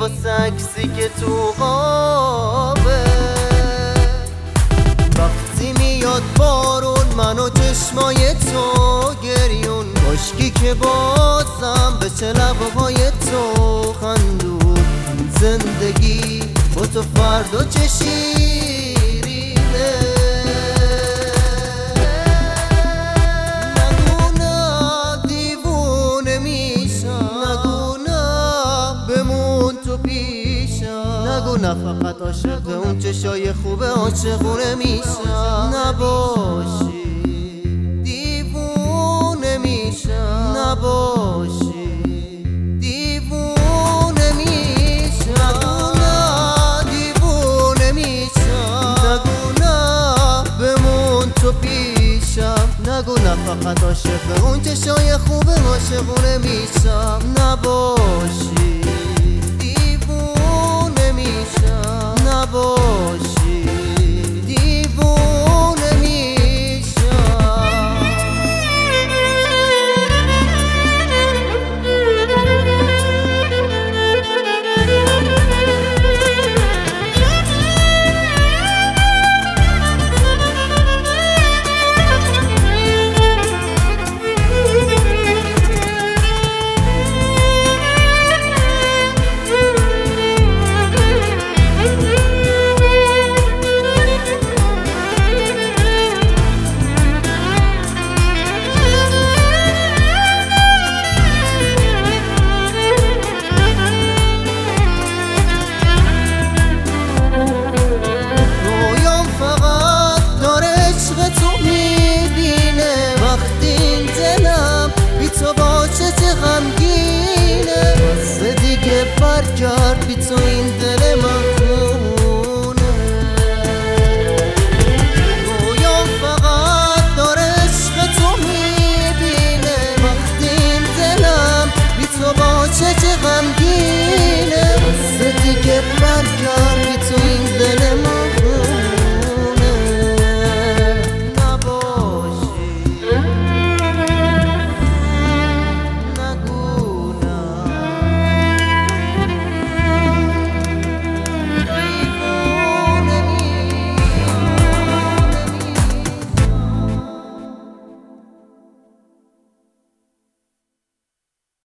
واسه عکسی که تو قابه. وقتی میاد بارون من و چشمای تو گریون، کاشکی که بازم بشه لبهای تو خندون. زندگی با تو فردا چه شیرینه. نگو نه دیوونه میشم، نگو نه بمون تو پیشم، نگو نه فقط عاشق اون چشای خوبه عاشقونه میشم. نباشی دیوونه میشم، نباشی دیوونه میشم. دیوونه میشم، نگو نه بمون تو پیشم، نگو نه فقط عاشق اون چشای خوبه عاشقونه میشم. نباشی دیوونه میشم، نباشی دیوونه میشم. غمگینه واسه دیگه برگرد بی تو